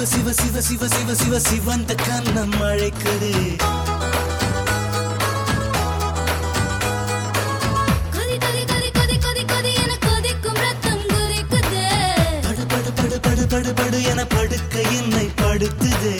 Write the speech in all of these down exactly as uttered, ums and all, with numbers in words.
சிவ சிவ சிவ சிவ சிவ சிவந்த கண்ணம் அழைக்குது. படு படு படு படு படு படு என படுக்க என்னை படுத்துது.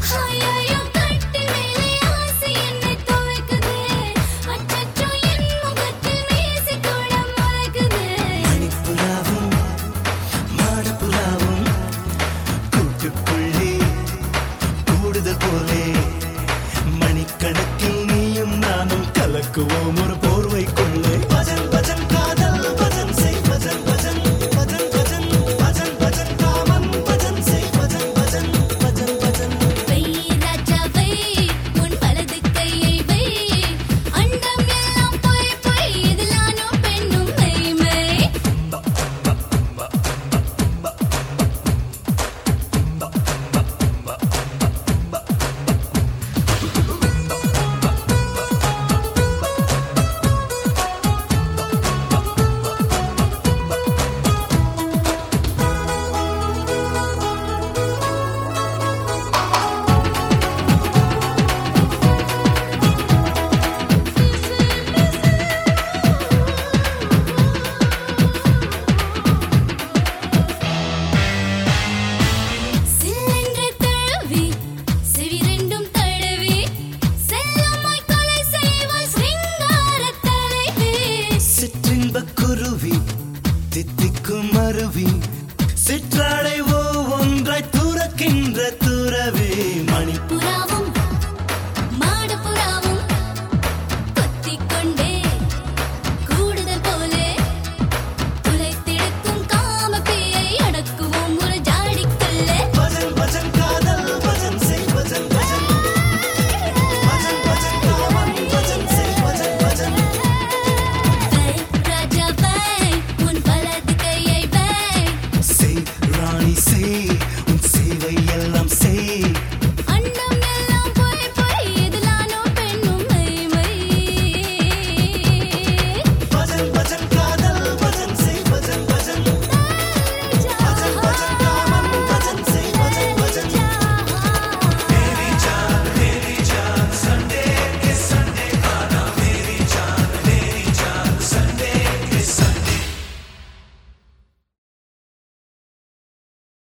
மணிக்கணக்கில் நீயும் நானும் கலக்குவோம் ஒரு போர்வைக்குள்ளே. பஜன் பஜன் காதல் பஜன் செய் பஜன் பஜன் பஜன் பஜன் பஜன் பஜன் காமன் பஜன் செய் பஜன் பஜன் பஜன் பஜன். வை ராஜா வை உன் வலது கையை வை, அண்டம் எல்லாம் போய் போய் இதில் நானும் பெண்ணும் மெய்மை. சிற்றின்பக் குருவி தித்திக்கும் அருவி சிற்றாடை